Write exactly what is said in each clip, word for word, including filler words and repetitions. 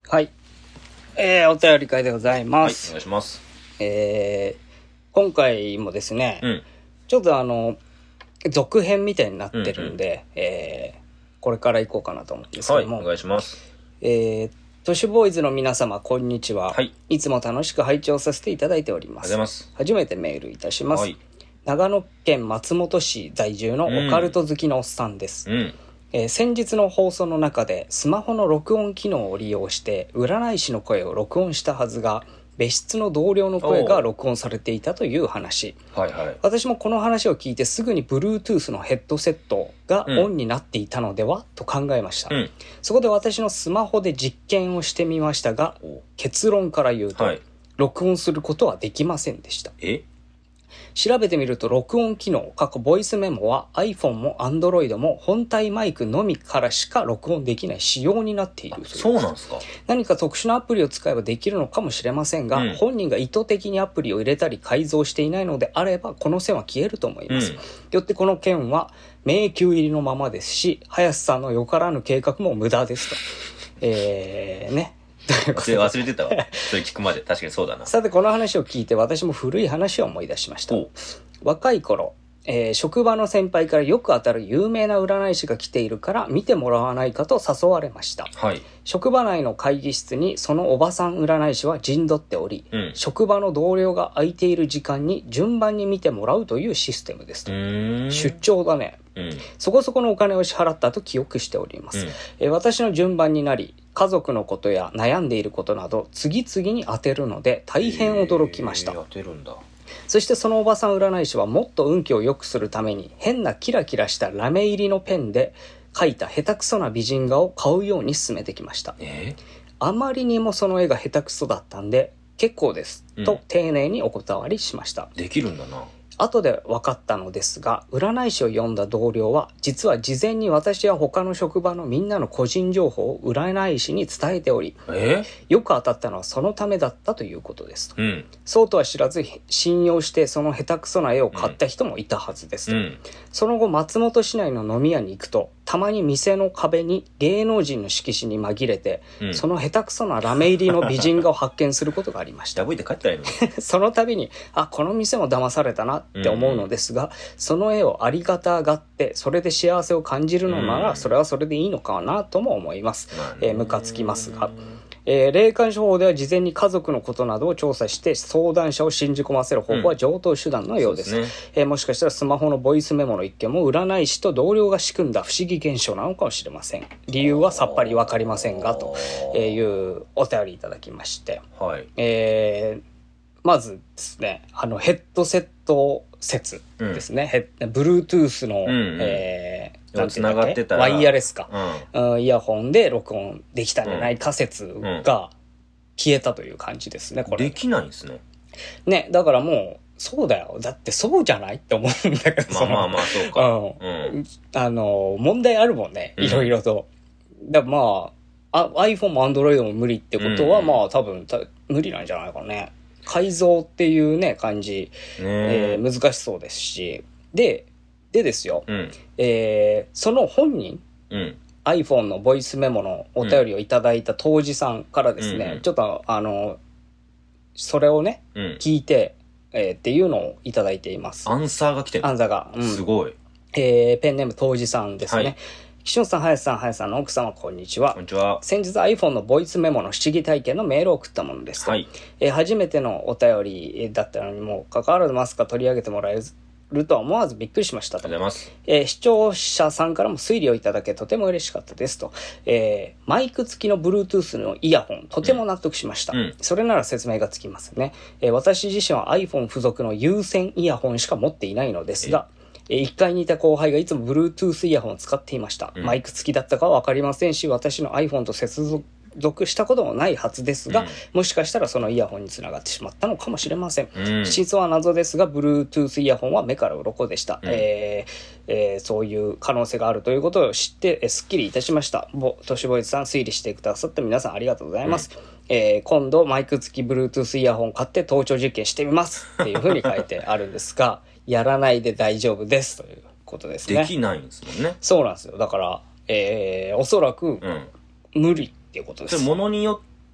はい、えー、お便り会でございます。 はい、お願いします。 えー、今回もですね、 うん、 ちょっとあの続編みたいになってるんで、うんうん、えー、これから行こうかなと思うんですけども、 はい、お願いします。 えー、都市ボーイズの皆様こんにちは、はい、いつも楽しく拝聴させていただいております。 ありがとうございます。 初めてメールいたします。 はい、 長野県松本市在住のオカルト好きのおっさんです。 うんえー、先日の放送の中でスマホの録音機能を利用して占い師の声を録音したはずが別室の同僚の声が録音されていたという話、 はいはい、 私もこの話を聞いてすぐに Bluetooth のヘッドセットがオンになっていたのでは、うん、と考えました、うん、そこで私のスマホで実験をしてみましたが結論から言うと、はい、録音することはできませんでした。 え調べてみると録音機能過去ボイスメモは iPhone も Android も本体マイクのみからしか録音できない仕様になっている。 そうなんですか。 何か特殊なアプリを使えばできるのかもしれませんが、うん、本人が意図的にアプリを入れたり改造していないのであればこの線は消えると思います、うん、よってこの件は迷宮入りのままですし林さんのよからぬ計画も無駄ですとえーね忘れてたわそれ聞くまで。確かにそうだな。 さてこの話を聞いて私も古い話を思い出しました。若い頃、えー、職場の先輩からよく当たる有名な占い師が来ているから見てもらわないかと誘われました、 はい、 職場内の会議室にそのおばさん占い師は陣取っており、うん、職場の同僚が空いている時間に順番に見てもらうというシステムですと。出張だね、うん、そこそこのお金を支払ったと記憶しております、うんえー、私の順番になり家族のことや悩んでいることなど次々に当てるので大変驚きました、 えー、当てるんだ。 そしてそのおばさん占い師はもっと運気を良くするために変なキラキラしたラメ入りのペンで描いた下手くそな美人画を買うように勧めてきました、 えー、 あまりにもその絵が下手くそだったんで結構です、うん、と丁寧にお断りしました。 できるんだな。 後で分かったのですが占い師を呼んだ同僚は実は事前に私や他の職場のみんなの個人情報を占い師に伝えており、 えよく当たったのはそのためだったということですと、 うん、 そうとは知らず信用してその下手くそな絵を買った人もいたはずですと、うん、その後松本市内の飲み屋に行くとたまに店の壁に芸能人の色紙に紛れて、うん、その下手くそなラメ入りの美人画を発見することがありました破いて帰ったらいいのその度にあこの店も騙されたなって思うのですが、うん、その絵をありがたがってそれで幸せを感じるのなら、うん、それはそれでいいのかなとも思います、うんえー、ムカつきますが、えー、霊感商法では事前に家族のことなどを調査して相談者を信じ込ませる方法は常套手段のようです、うんですねえー、もしかしたらスマホのボイスメモの一件も占い師と同僚が仕組んだ不思議現象なのかもしれません。理由はさっぱり分かりませんがというお便りいただきまして、 はいえー、まずですねあのヘッドセット説ですね、うん、Bluetooth の、うんうんえーなんていうんだっけワイヤレスか、 うん、 イヤホンで録音できたんじゃないか説が消えたという感じですね。これできないんですね。 ねだからもうそうだよだってそうじゃないって思うんだけどまあまあまあそうか、 うんうん、あの問題あるもんねいろいろと、うん、だからまあ、あ iPhone も Android も無理ってことは、うん、まあ多分た無理なんじゃないかね。改造っていうね感じ、ねえー、難しそうですしででですよ、 うんえー、その本人、 うん、 iPhone のボイスメモのお便りをいただいた当時さんからですね、うん、ちょっとあのそれをね、うん、聞いて、えー、っていうのをいただいています。 アンサーが来てる。 アンサーが、うん、 すごい、 えー、ペンネーム当時さんですね、はい、岸本さん、林さん、林さんの奥様、こんにちは。 こんにちは。 先日 iPhone のボイスメモの不思議体験のメールを送ったものです、 はいえー、初めてのお便りだったのにもかかわらずまさか取り上げてもらえずるとは思わずびっくりしましたと。 ありがとうございます。 えー、視聴者さんからも推理をいただけとても嬉しかったですと、えー、マイク付きの Bluetooth のイヤホンとても納得しました、うん、それなら説明がつきますね、えー、私自身は iPhone 付属の有線イヤホンしか持っていないのですが、えー、いっかいにいた後輩がいつも Bluetooth イヤホンを使っていました、うん、マイク付きだったかは分かりませんし私の iPhone と接続属したこともないはずですが、うん、もしかしたらそのイヤホンにつながってしまったのかもしれません、うん、真相は謎ですが Bluetooth イヤホンは目から鱗でした、うんえーえー、そういう可能性があるということを知ってえすっきりいたしました。都市ボイスさん推理してくださった皆さんありがとうございます、うんえー、今度マイク付き Bluetooth イヤホン買って盗聴実験してみますっていう風に書いてあるんですがやらないで大丈夫ですということですね。 できないんですもんね。 そうなんですよ。だから、えー、おそらく無理っていうことです。 それ物によっ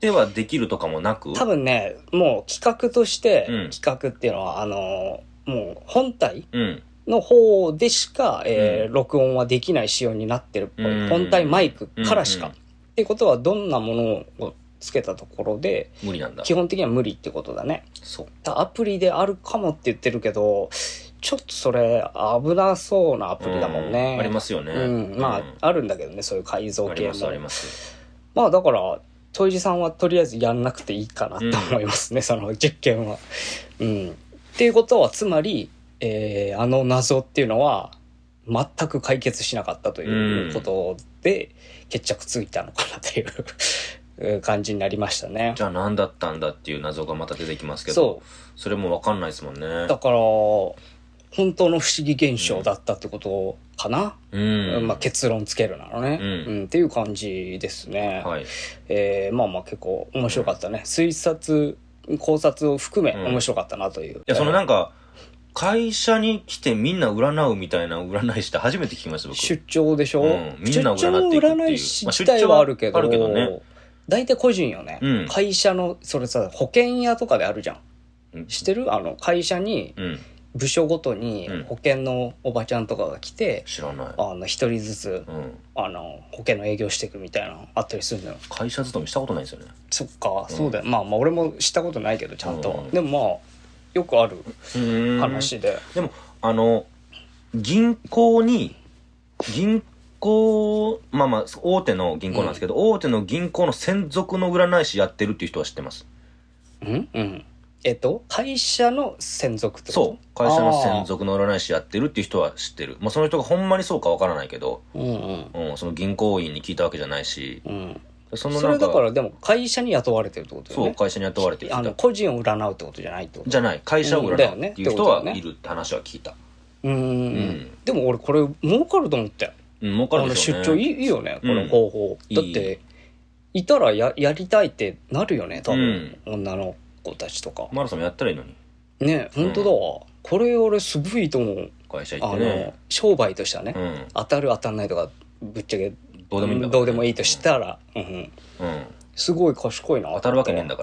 てはできるとかもなく、 多分ね、もう企画として、 うん企画っていうのは、あの、もう本体うんの方でしか、えーうん録音はできない仕様になってるっぽい。 うん本体マイクからしか。 うんうんっていうことは、どんなものをつけたところで、 無理なんだ。 基本的には無理ってことだね。 そう。 アプリであるかもって言ってるけど、ちょっとそれ危なそうなアプリだもんね。 うんありますよね。 うん。まあ、 うんあるんだけどね、そういう改造系も。 ありますあります。 まあだから、トイジさんはとりあえずやんなくていいかなと思いますね、うん、その実験は。うん。っていうことは、つまり、えー、あの謎っていうのは、全く解決しなかったということで、決着ついたのかなという感じになりましたね。 じゃあ何だったんだっていう謎がまた出てきますけど、 そう。 それもわかんないですもんね。 だから、本当の不思議現象だったってことかな。 うん。 まあ結論つけるならね、 うんうん。っていう感じですね。 はい。 えー、まあまあ結構面白かったね。推察、考察を含め面白かったなという。うん、 いや、そのなんか、会社に来てみんな占うみたいな占い師って初めて聞きました僕。 出張でしょ、 うん、みんな占っていくっていう。 出張占い師自体はあるけど、まあ、 あるけどね。 大体個人よね、うん。会社の、それさ、保険屋とかであるじゃん。うん、知ってる？あの、会社に、部署ごとに保険のおばちゃんとかが来て、 知らない。 あの、一人ずつ、うん、あの、保険の営業していくみたいなのあったりするのよ。 会社勤めしたことないですよね。 そっか、そうだよ。うん、まあまあ俺もしたことないけど、ちゃんと。うん、でもまあ、よくある話で。 でも、あの、銀行に、銀行、まあまあ、大手の銀行なんですけど、うん、大手の銀行の専属の占い師やってるっていう人は知ってます。 うんうん。えっと、会社の専属ってこと？ そう。会社の専属の占い師やってるっていう人は知ってる。まあその人がほんまにそうかわからないけど、うんうんうん、その銀行員に聞いたわけじゃないし、うん、 そのそれだからでも会社に雇われてるってことだよね。 そう、会社に雇われてる。 あの個人を占うってことじゃないってことじゃない。会社を占うっていう人はいるって話は聞いた。 うん、うん、でも俺これ儲かると思ったよ。 うん、儲かるでしょうね。 出張いい、いいよね、この方法。うん、だって、いたら や, やりたいってなるよね、多分、うん、女の子たちとか。 マラさんもやったらいいのに。 ね、本当だわ、うん。これ俺すごいと思う。 会社行ってね。 あの、商売としてはね、うん、当たる当たんないとか、ぶっちゃけ、どうでもいいんだ、ね、どうでもいいとしたら、うん。うんうんすごい賢いな。 当たるわけねえんだから。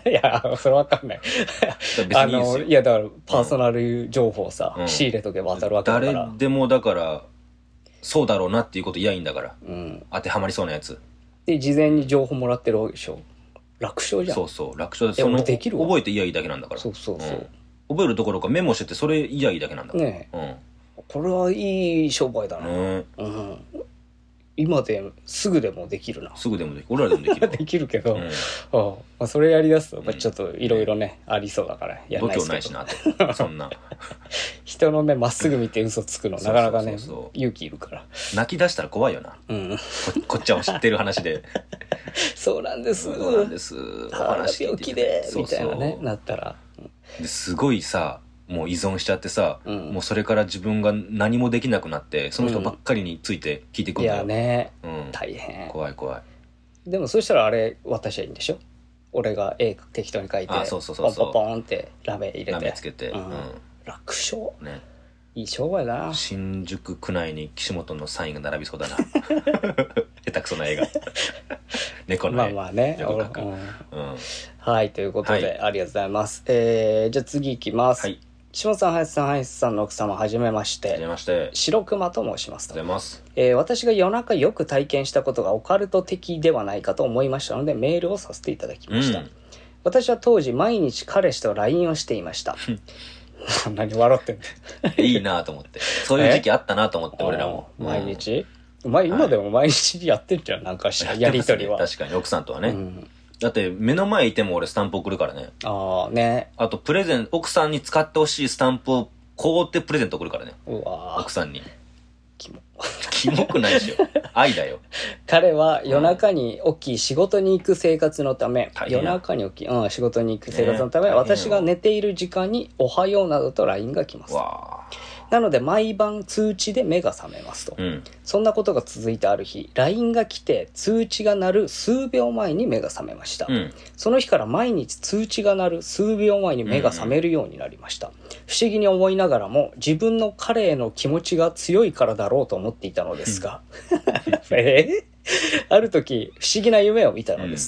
いや、それわかんない。あの、いや、だからパーソナル情報さ、うん、仕入れとけば当たるわけだから。 誰でもだから、そうだろうなっていうこと言いいんだから。うん、当てはまりそうなやつ。 で、事前に情報もらってるわけでしょ。楽勝じゃん。 そうそう、楽勝でそのできる覚えていやいいだけなんだから。 そうそうそう。うん、 覚えるどころかメモしててそれいやいいだけなんだから。ねえ。 うん。これはいい商売だな。ね、うん。今ですぐでもできるな。 すぐでもできる。俺らでもできる。 できるけど、うん、ああそれやりだすと、ちょっといろいろね、うん、ありそうだからやらないですけど。 度胸ないしなと。そんな。 人の目まっすぐ見て嘘つくのなかなかね、勇気いるから。 泣き出したら怖いよな。うん。こ, こっちは知ってる話で。 そうなんです。 そうなんです。 話病気で、みたいなね、なったら。 ですごいさ、もう依存しちゃってさ、うん、もうそれから自分が何もできなくなってその人ばっかりについて聞いてくるんだよ、 うん、いやね、うん、大変怖い怖い。 でもそしたらあれ渡しゃいいんでしょ。俺が絵適当に描いてあそうそうそうそうポンポンポンってラメ入れてラメつけて、うんうん、楽勝ね。いい商売だな。 新宿区内に岸本のサインが並びそうだな。下手くそな絵が猫の絵まあまあね、うんうん、はいということで、はい、ありがとうございます。えー、じゃあ次いきます。はい、岸本さん、林さん、林さんの奥様はじめまして。 はじめまして。 白熊と申しますと。 ありがとうございます。 えー、私が夜中よく体験したことがオカルト的ではないかと思いましたのでメールをさせていただきました。うん、私は当時毎日彼氏と ライン をしていました。何笑ってんの。 いいなと思って。そういう時期あったなと思って俺らも。 毎日、うん、前今でも毎日やってんじゃん、なんかしらやりとりは。 確かに奥さんとはね。うんだって目の前いても俺スタンプ送るからね。 ああね。 あとプレゼン奥さんに使ってほしいスタンプをこうってプレゼント送るからね。 うわ奥さんに。 キモ。 キモくないでしょ。愛だよ。 彼は夜中に起き仕事に行く生活のため、うん、夜中に起き、うん、仕事に行く生活のため、ね、私が寝ている時間におはようなどと ライン が来ます。わなので毎晩通知で目が覚めますと、うん、そんなことが続いてある日 ライン が来て通知が鳴る数秒前に目が覚めました、うん、その日から毎日通知が鳴る数秒前に目が覚めるようになりました、うんうん、不思議に思いながらも自分の彼への気持ちが強いからだろうと思っていたのですが、うん、えー、ある時不思議な夢を見たのです、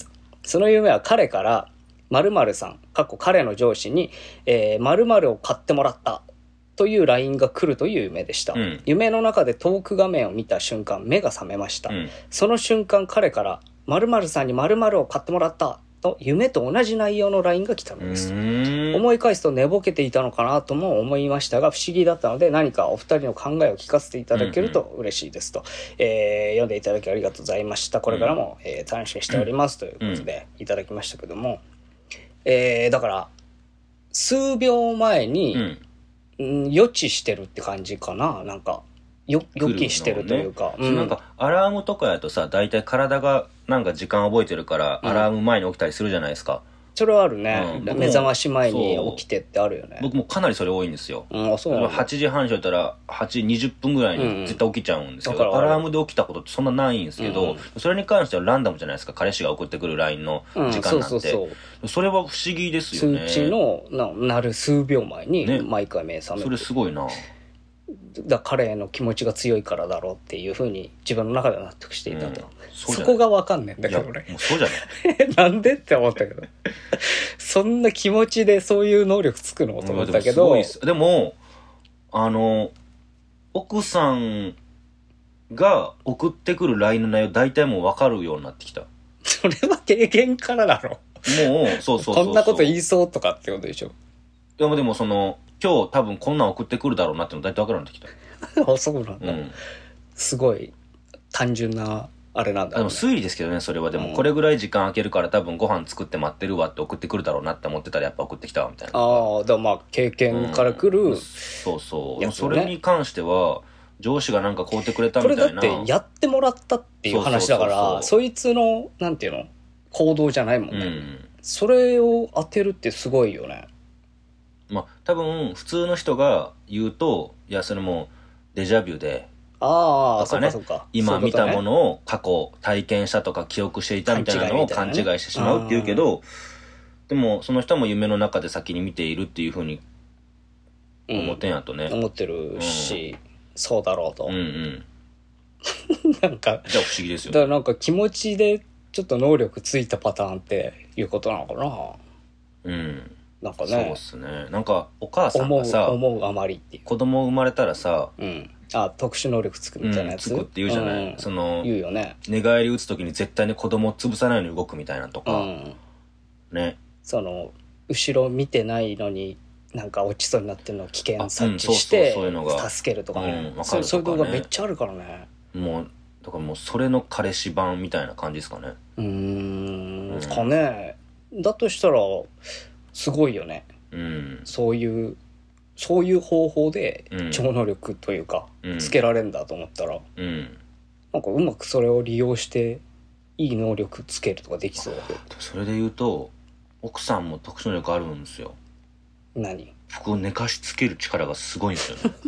その夢は彼から〇〇さん、かっこ彼の上司に、えー、〇〇を買ってもらったという ライン が来るという夢でした。うん、夢の中でトーク画面を見た瞬間、目が覚めました。うん、その瞬間、彼から〇〇さんに〇〇を買ってもらったと夢と同じ内容の ライン が来たのです。思い返すと寝ぼけていたのかなとも思いましたが、不思議だったので、何かお二人の考えを聞かせていただけると嬉しいですと、うんうんえー、読んでいただきありがとうございました。これからも、うんえー、楽しみにしておりますということでいただきましたけども、えー、だから数秒前に、うん、予知してるって感じかな。なんかよ予期してるというか、 ねうん、なんかアラームとかやとさ、大体体がなんか時間覚えてるからアラーム前に起きたりするじゃないですか、うんそれはあるね、うん、目覚まし前に起きてってあるよね。 僕もかなりそれ多いんですよ、 うん、そうなんだ。 はちじはんにやったらはちじにじゅっぷんぐらいに絶対起きちゃうんですけど、うんうん、アラームで起きたことってそんなないんですけど、うん、それに関してはランダムじゃないですか。彼氏が送ってくる ライン の時間なんて、うん、そうそうそうそれは不思議ですよね。 通知の な, なる数秒前に毎回目覚める、 ね、それすごいな。 だ彼への気持ちが強いからだろうっていうふうに自分の中で納得していたと、うん、そ, そこが分かんねえんだけどね。 もうそうじゃないなんでって思ったけどそんな気持ちでそういう能力つくのと思ったけど、 で も, でもあの奥さんが送ってくる ライン の内容大体もう分かるようになってきた。 それは経験からだろ。 もうそうそうそうそうこんなこと言いそうとかってことでしょ。 でもでもその今日多分こんなん送ってくるだろうなっての大体分かるようになってきたあそうなんだ、うん、すごい単純なあれなんだ、ね、 でも推理ですけどねそれは。でもこれぐらい時間空けるから多分ご飯作って待ってるわって送ってくるだろうなって思ってたらやっぱ送ってきたわみたいな。 ああだからまあ経験から来る、うん、 そうそう、ね、それに関しては上司がなんか買うてくれたみたいな。 これだってやってもらったっていう話だから、そうそうそうそう、そいつのなんていうの行動じゃないもんね、うん、それを当てるってすごいよね。 まあ多分普通の人が言うといやそれもデジャビュでああ、 とかね、 そうかそうか今見たものを過去体験したとか記憶していたみたいなのを勘違いしてしまうっていうけど、でもその人も夢の中で先に見ているっていうふうに思ってんやとね、 うん、思ってるし、うん、そうだろうと、うんうん、なんかじゃあ不思議ですよね。 だからなんか気持ちでちょっと能力ついたパターンっていうことなのかな。 うんなんかね、 そうっすね。なんかお母さんがさ思う、思うあまりっていう子供生まれたらさ、 うん、あ特殊能力つくみたいなやつ、 うん、つくって言うじゃない、うん、その言うよね。 寝返り打つ時に絶対に子供を潰さないように動くみたいなとか、うん、ね、 その後ろ見てないのになんか落ちそうになってるのを危険察知して助けるとかね、うん、そういう動画めっちゃあるからね。 もうだからもうそれの彼氏版みたいな感じですかね。 うーん、うん、かね。だとしたらすごいよね、うん、そういうそういう方法で超能力というか、うん、つけられるんだと思ったら、うん、なんかうまくそれを利用していい能力つけるとかできそうだけど。 それで言うと奥さんも特殊能力あるんですよ。 何？ 服を寝かしつける力がすごいんですよね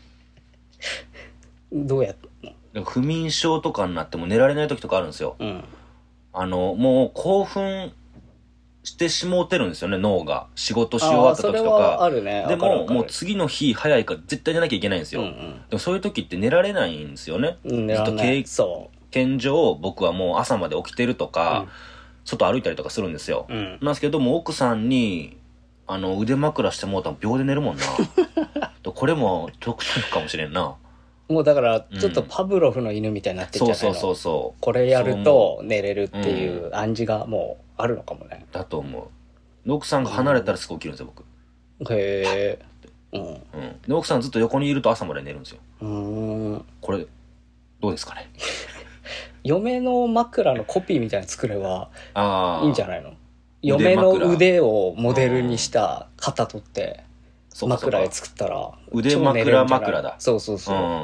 どうやったの？不眠症とかになっても寝られない時とかあるんですよ、うん、あのもう興奮してしもうてるんですよね、脳が。仕事し終わった時とか。 あるね。 でももう次の日早いから絶対寝なきゃいけないんですよ、うんうん、でもそういう時って寝られないんですよね、うん、ずっと経験上僕はもう朝まで起きてるとか、うん、外歩いたりとかするんですよ、うん、なんですけども奥さんにあの腕枕してもうたら秒で寝るもんなこれも特殊かもしれんな。 もうだからちょっとパブロフの犬みたいになってるんじゃないの、うん、そうそうそうそう、これやると寝れるっていう暗示がもうあるのかもね。 だと思う。奥さんが離れたらすぐ起きるんですよ、僕。 へえ、うん、うん、 で奥さんずっと横にいると朝まで寝るんですよ。うーん、これどうですかね嫁の枕のコピーみたいに作ればいいんじゃないの？嫁の腕をモデルにした型取って枕で作ったら腕枕枕だ。 そうそうそう、うんうんうん、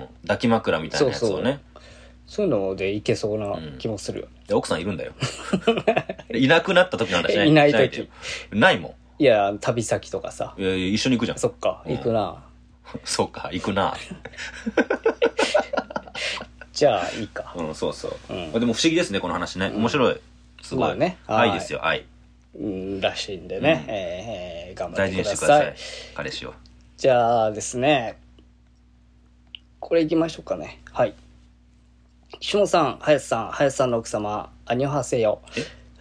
抱き枕みたいなやつをね。そうそう、 そういうのでいけそうな気もするよね、 うん、で奥さんいるんだよいなくなった時の話ね。 いない時ないもん。 いや旅先とかさ。 いやいや一緒に行くじゃん。 そっか、行くな、 うん、そっか行くなじゃあいいか。 うんそうそう、うん、でも不思議ですねこの話ね、面白い、すごい、まあね、愛ですよ、愛、 うん、らしいんでね、うん、えー、頑張ってください。大事にしてください彼氏を。 じゃあですね、これいきましょうかね。はい、しもさん、はやつさん、はやつさんの奥様、アニョハセヨ。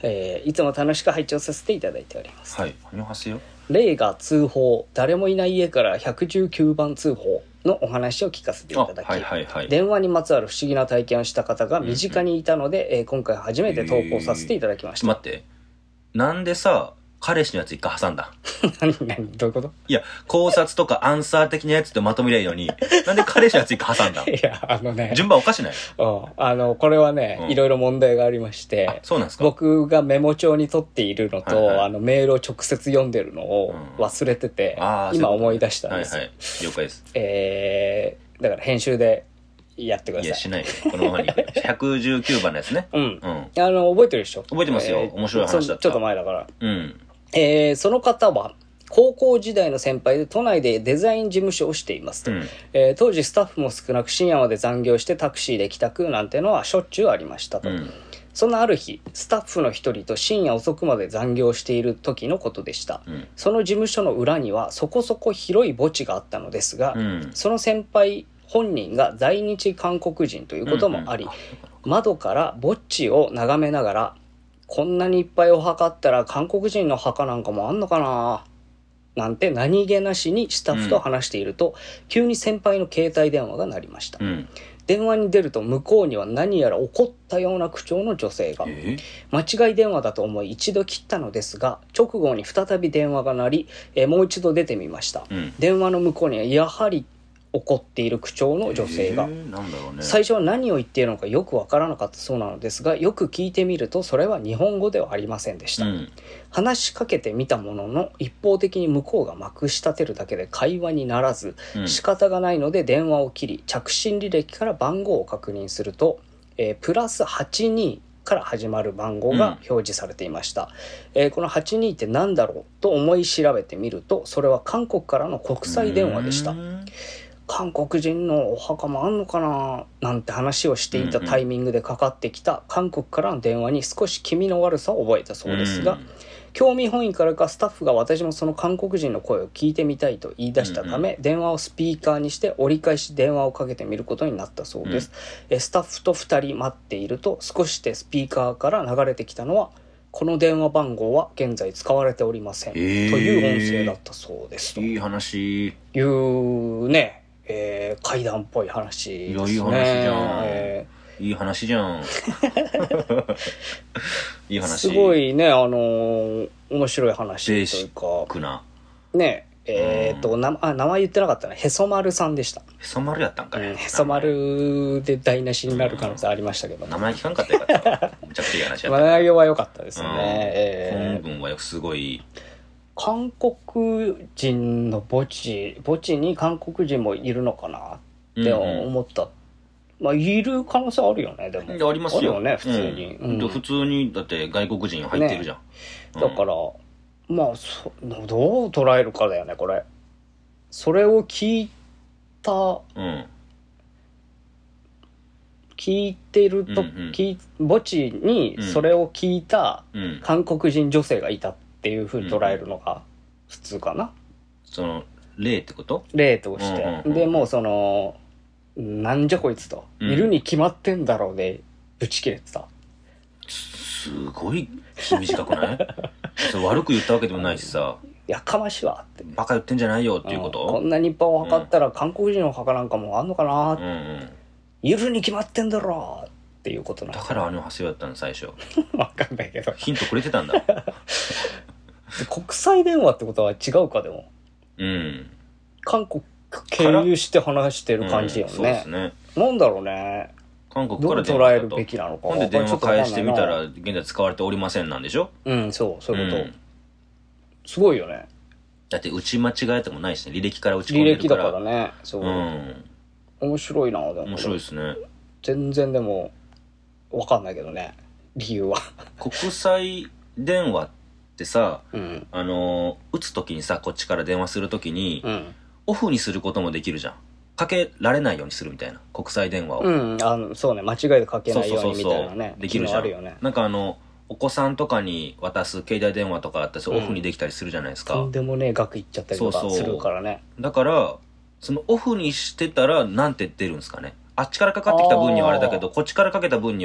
えー、いつも楽しく拝聴させていただいております。 はい、アニョハセヨ。 霊が通報、誰もいない家からひゃくじゅうきゅうばん通報のお話を聞かせていただき、 はいはいはい、 電話にまつわる不思議な体験をした方が身近にいたので、うんうん、えー、今回初めて投稿させていただきました。 えー、待って、なんでさ彼氏のやつ一回挟んだ何何どういうこと？ いや、考察とかアンサー的なやつってまとめりゃいいのに、なんで彼氏のやつ一回挟んだいや、あのね。 順番おかしない？ うん。あの、これはね、うん、いろいろ問題がありまして。 そうなんですか？ 僕がメモ帳に取っているのと、はいはい、あの、メールを直接読んでるのを忘れてて、うん、今思い出したんですよ。 はいはい。了解です。 えー、だから編集で、やってください。 いや、しないよ。このままに。ひゃくじゅうきゅうばんのやつね。 うん。うん。あの、覚えてるでしょ？ 覚えてますよ。えー、面白い話だった。 ちょっと前だから。 うん。 えー、その方は高校時代の先輩で都内でデザイン事務所をしていますと、うん、えー、当時スタッフも少なく深夜まで残業してタクシーで帰宅なんてのはしょっちゅうありましたと、うん、そんなある日スタッフの一人と深夜遅くまで残業している時のことでした、うん、その事務所の裏にはそこそこ広い墓地があったのですが、うん、その先輩本人が在日韓国人ということもあり、うんうん、窓から墓地を眺めながらこんなにいっぱいお墓あったら韓国人の墓なんかもあんのかななんて何気なしにスタッフと話していると、うん、急に先輩の携帯電話が鳴りました、うん、電話に出ると向こうには何やら怒ったような口調の女性が、えー、間違い電話だと思い一度切ったのですが直後に再び電話が鳴り、えー、もう一度出てみました、うん、電話の向こうにはやはり怒っている口調の女性が、えーなんだろうね、最初は何を言っているのかよくわからなかったそうなのですがよく聞いてみるとそれは日本語ではありませんでした、うん、話しかけてみたものの一方的に向こうがまくし立てるだけで会話にならず、うん、仕方がないので電話を切り着信履歴から番号を確認すると、えー、プラスはちじゅうにから始まる番号が表示されていました、うんえー、このはちじゅうにって何だろうと思い調べてみるとそれは韓国からの国際電話でした。韓国人のお墓もあんのかななんて話をしていたタイミングでかかってきた韓国からの電話に少し気味の悪さを覚えたそうですが、興味本位からかスタッフが私もその韓国人の声を聞いてみたいと言い出したため、電話をスピーカーにして折り返し電話をかけてみることになったそうです、うん、スタッフとふたり待っていると少ししてスピーカーから流れてきたのはこの電話番号は現在使われておりません、えー、という音声だったそうですといい話いうねえー、怪談っぽい話ですね。いや、いい話じゃん。えー、いい話じゃん。いい話。 すごいね、あのー、面白い話というか。 ベーな。 ねえ、えー、っと、なあ、名前言ってなかったね。へそ丸さんでした。へそ丸やったんかい。 うん、へそ丸で台無しになる可能性ありましたけど。 名前聞かんかったよかった。めちゃくちゃいい話やった。 名前は良かったですね。 えー、本文はすごい。 韓国人の墓地墓地に韓国人もいるのかなって思った、うんうん、まあいる可能性あるよねでもありますよ、あるよね普通に、 うんうん、普通にだって外国人入ってるじゃん、ねうん、だからまあそどう捉えるかだよねこれそれを聞いた、うん、聞いてると、うんうん、墓地にそれを聞いた韓国人女性がいたっていう風に捉えるのが普通かな、うん、 その例ってこと例として、うんうんうん、でもうそのなんじゃこいつと、うん、いるに決まってんだろうでぶち切れてたすごい短くないそれ悪く言ったわけでもないしさやかましいわってバカ言ってんじゃないよっていうこと、 うん、こんなにいっぱいお墓ったら韓国人のお墓なんかもあんのかな、うんうん、いるに決まってんだろうっていうことなんだからあの発想やったの最初わかんないけどヒントくれてたんだ国際電話ってことは違うかでもうん韓国経由して話してる感じよね、うん、そうですねなんだろうね韓国から電話だとどう捉えるべきなのかほんで電話返してみたら現在使われておりませんなんでしょうんそうそういうこと、うん、すごいよねだって打ち間違えてもないしね履歴から打ち込んでるから履歴だからねそう、うん、面白いなでも面白いですね全然でも分かんないけどね理由は国際電話ってさ、うん、あの打つ時にさこっちから電話する時に、うん、オフにすることもできるじゃんかけられないようにするみたいな国際電話をうんあのそうね間違いでかけないようにみたいなねできるじゃん、ね、なんかあのお子さんとかに渡す携帯電話とかあったらオフにできたりするじゃないですか、 うん、とんでもねえ額いっちゃったりとかするからねだからそのオフにしてたらなんて出るんですかねあっちからかかってきた分にはあれだけどこっちからかけた分には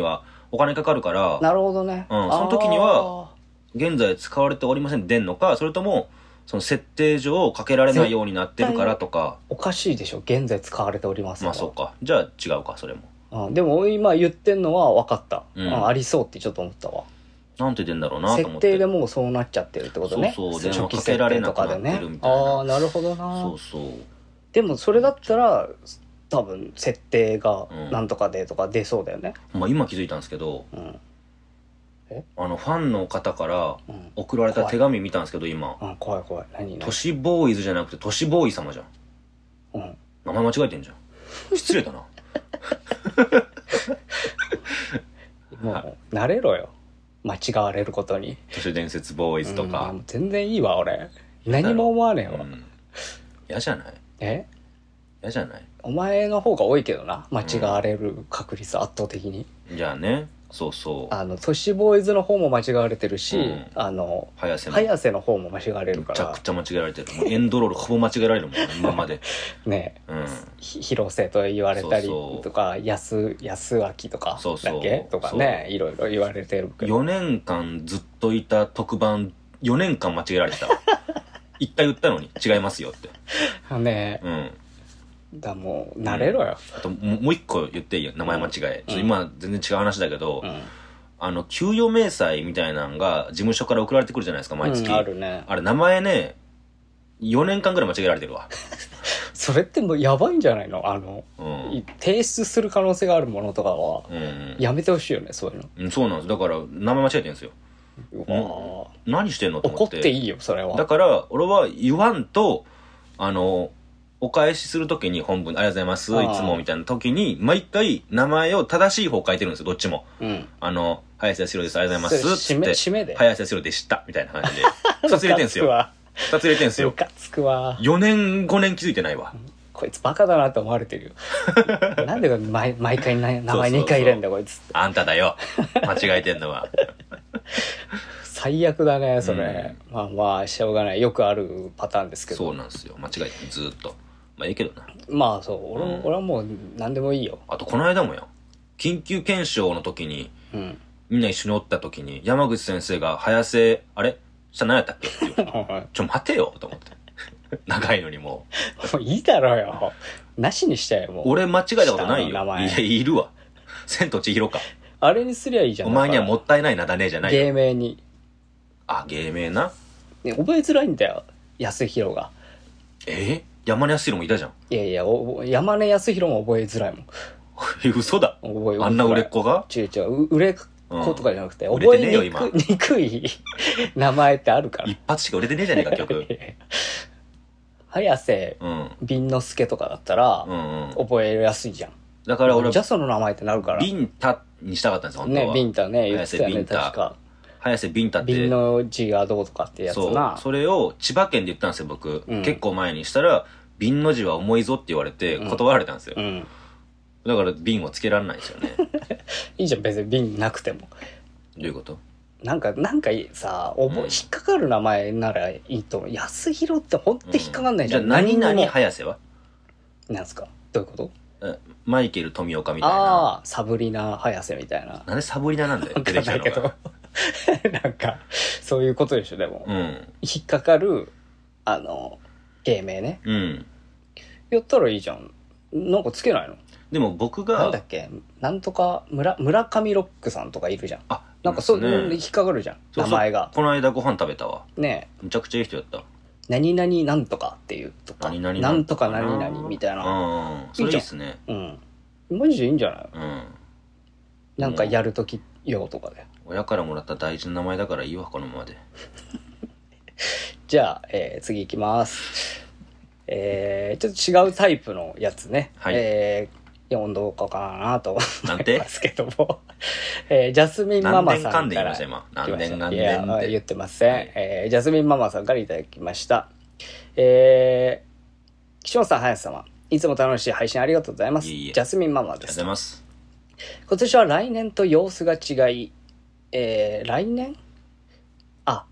お金かかるから。 なるほどね。 うん。その時には、現在使われておりませんで出んのか、それとも、その設定上かけられないようになってるからとか。 おかしいでしょ。現在使われておりません。 まあそうか。じゃあ違うか、それも。 うん、でも今言ってんのは分かった。 うん。 あ、ありそうってちょっと思ったわ。 なんて言ってんだろうなと思って。 設定でもうそうなっちゃってるってことね。 そうそう。電話かけられなくなってるみたいな。 ああ、なるほどな。 そうそう。 でもそれだったら、多分設定がなんとかでとか出そうだよね。 うん、まあ今気づいたんですけど、うん、 えあのファンの方から送られた手紙見たんですけど、今。 うん、怖い怖い。何？ 都市ボーイズじゃなくて都市ボーイ様じゃん。うん。名前間違えてんじゃん。失礼だな。 もう慣れろよ。間違われることに。 都市伝説ボーイズとか。 うん、全然いいわ俺。何も思わねえわ。 嫌、うん、じゃない？ え？ 嫌じゃない？ お前の方が多いけどな。間違われる確率圧倒的に。 じゃあね。そうそう。 あの都市ボーイズの方も間違われてるし、うん、あの早瀬の早瀬の方も間違われるから。 めちゃくちゃ間違えられてる。もうエンドロールほぼ間違えられるもん今まで。 ねえ、うん、広瀬と言われたりとか、安安明とかだっけとかね、いろいろ言われてるけど。 よねんかんずっといた特番よねんかん間違えられてた。一回言ったのに違いますよって。 ねえ。うん。だもう慣れろよ。 うん、あともう一個言っていいよ、名前間違え。うん、ちょ今全然違う話だけど、うん、あの給与明細みたいなのが事務所から送られてくるじゃないですか毎月。うん、 あるね。 あれ名前ねよねんかんぐらい間違えられてるわ。 それってもうやばいんじゃないの？あの、うん、提出する可能性があるものとかは、うん、やめてほしいよねそういうの。 うん、そうなんです。だから名前間違えてるんですよ。何してんのと思って。 怒っていいよそれは。 だから俺は言わんと、あのお返しするときに本文ありがとうございますいつもみたいな時に毎回名前を正しい方書いてるんですよどっちも。うん、あの早瀬康弘ですありがとうございますって締めで早瀬康弘でしたみたいな感じでふたつ入れてんすよ。ふたつ入れてんすよ。 ムカつくわ。 よねんごねん気づいてないわ。 こいつバカだなって思われてるよ。なんで毎毎回名前にかい入れんだこいつって。 あんただよ間違えてんのは。 最悪だねそれ、うん、まあまあしょうがないよくあるパターンですけど。 そうなんですよ間違えてずーっと。まあいいけどな。 まあそう俺、うん、俺はもう何でもいいよ。 あとこの間もよ緊急検証の時に、うん、みんな一緒におった時に山口先生が早瀬あれ下何やったっけって言うちょ待てよと思って長いのにもうもういいだろうよなしにしちゃえもう。 俺間違えたことないよ。いやいるわ千と千尋か。 あれにすりゃいいじゃん。 お前にはもったいないなだねじゃないよ。 芸名に。 あ芸名な、 ね、覚えづらいんだよ安弘が。 えー、山根康弘もいたじゃん。 いやいや山根康弘も覚えづらいもん。 嘘だ。覚えあんな売れっ子が違う違う売れっ子とかじゃなくて、うん、覚えにくにくい名前ってあるから。 一発しか売れてねえじゃねえか曲。 早瀬敏之介とかだったら、うんうん、覚えやすいじゃん。 だから俺じゃその名前ってなるから。 ビンタにしたかったんですよ本当は。 ねビンタね言ってたよね確か。 早瀬ビンタって。 ビンの字がどうとかってやつな。 そうそれを千葉県で言ったんですよ僕、うん、結構前にしたらビンの字は重いぞって言われて断られたんですよ、うんうん、だからビンをつけられないですよね。 いいじゃん別にビンなくても。どういうこと？ なんかなんかさおぼ、うん、引っかかる名前ならいいと思う。安弘ってほんと引っかかんないじゃん、うん、 じゃあ何々早瀬はなんすかどういうこと？ マイケル富岡みたいな。 ああサブリナ早瀬みたいな。 なんでサブリナなんだよ出てきたのが。 なんかそういうことでしょでも、うん、引っかかるあの芸名ね、うん、やったらいいじゃん。なんかつけないの？ でも僕がなんだっけなんとか村村上ロックさんとかいるじゃん。あなんかそう、ね、引っかかるじゃん名前が。 この間ご飯食べたわねえ。めちゃくちゃいい人やった。 何々なんとかっていうとか何々なんとか何々みたいな。 うんそれいいっすね。 うんマジでいいんじゃない？うん、なんかやるとき用とかで親からもらった大事な名前だからいいわこのままで。 じゃあ、えー、次いきます。えー、ちょっと違うタイプのやつね、はい、えー、読んどこうかなと思いますけども、えー、ジャスミンママさんから何年間で言いました今何年何年って言ってません、はい、えー、ジャスミンママさんからいただきました。えー、岸本さん林様いつも楽しい配信ありがとうございます。いいジャスミンママです。ありがとうございます。今年は来年と様子が違い、えー、来年あ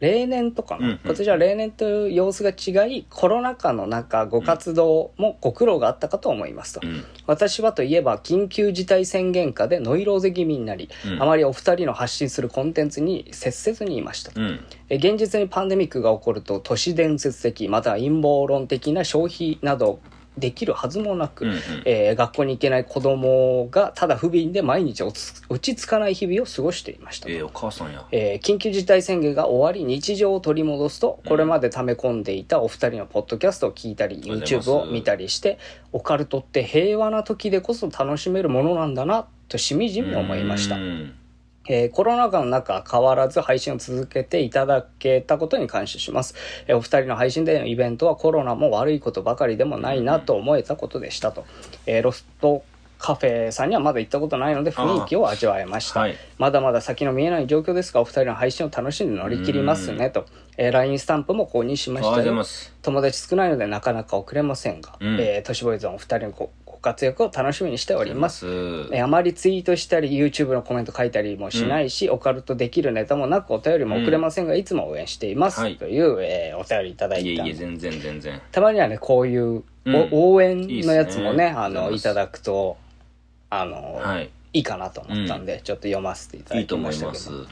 例年とかな、 うんうん、 今年は例年と様子が違い、コロナ禍の中ご活動もご苦労があったかと思いますと、うん、私はといえば緊急事態宣言下でノイローゼ気味になり、うん、あまりお二人の発信するコンテンツに接せずにいました、うん、え現実にパンデミックが起こると都市伝説的または陰謀論的な消費などできるはずもなく、うんうん、えー、学校に行けない子供がただ不憫で毎日落ち着かない日々を過ごしていました。 えー、お母さんや、 えー、緊急事態宣言が終わり日常を取り戻すと、これまで溜め込んでいたお二人のポッドキャストを聞いたり、うん、YouTube を見たりしてオカルトって平和な時でこそ楽しめるものなんだなとしみじみ思いました。えー、コロナ禍の中変わらず配信を続けていただけたことに感謝します、えー、お二人の配信でのイベントはコロナも悪いことばかりでもないなと思えたことでしたと、えー、ロストカフェさんにはまだ行ったことないので雰囲気を味わえました、はい、まだまだ先の見えない状況ですがお二人の配信を楽しんで乗り切りますねと、えー、ライン スタンプも購入しましたよ。友達少ないのでなかなか送れませんが、うん、えー、都市ボーイズのお二人のご活躍を楽しみにしております。あまりツイートしたり YouTube のコメント書いたりもしないし、うん、オカルトできるネタもなくお便りも送れませんが、うん、いつも応援しています、はい、という、えー、お便りいただいた。 いえいえ全然全然。 たまにはねこういう、うん、応援のやつもね、いいね、あのいただくとあの、はい、いいかなと思ったんで、うん、ちょっと読ませていただきましたけど、いいと思います。